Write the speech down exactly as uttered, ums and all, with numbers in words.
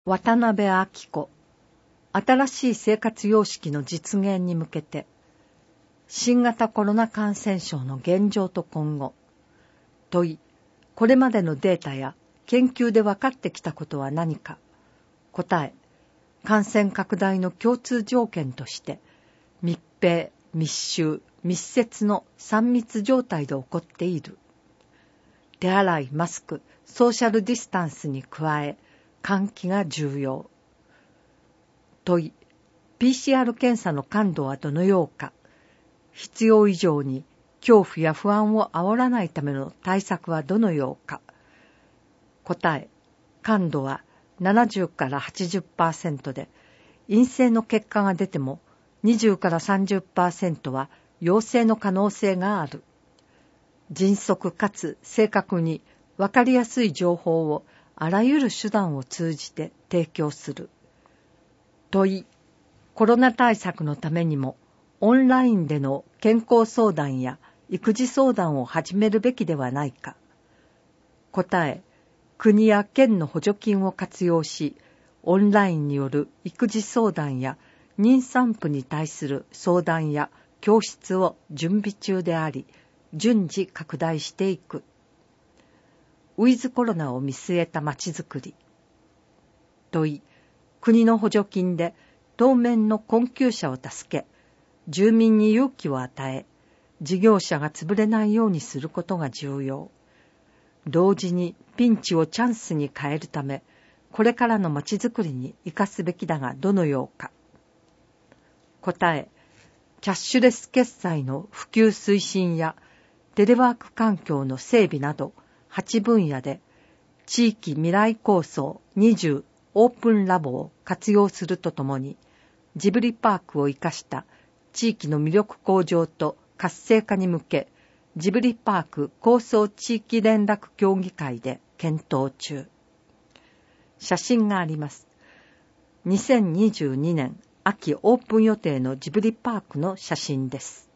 渡辺明子、新しい生活様式の実現に向けて、新型コロナ感染症の現状と今後、問い、これまでのデータや研究で分かってきたことは何か、答え、感染拡大の共通条件として、密閉、密集、密接のさん密状態で起こっている。手洗い、マスク、ソーシャルディスタンスに加え、換気が重要。問い、ピーシーアール 検査の感度はどのようか。必要以上に恐怖や不安を煽らないための対策はどのようか。答え、感度はななじゅうからはちじゅっパーセントで、陰性の結果が出てもにじゅうからさんじゅっパーセントは陽性の可能性がある。迅速かつ正確に分かりやすい情報をあらゆる手段を通じて提供する。問い、コロナ対策のためにもオンラインでの健康相談や育児相談を始めるべきではないか。答え、国や県の補助金を活用し、オンラインによる育児相談や妊産婦に対する相談や教室を準備中であり、順次拡大していく。ウィズコロナを見据えたまちづくり。問い、国の補助金で当面の困窮者を助け、住民に勇気を与え、事業者が潰れないようにすることが重要。同時にピンチをチャンスに変えるため、これからのまちづくりに生かすべきだがどのようか。答え、キャッシュレス決済の普及推進やテレワーク環境の整備などはち分野で地域未来構想にじゅうオープンラボを活用するとともに、ジブリパークを生かした地域の魅力向上と活性化に向け、ジブリパーク構想地域連絡協議会で検討中。写真があります。にせんにじゅうにねん秋オープン予定のジブリパークの写真です。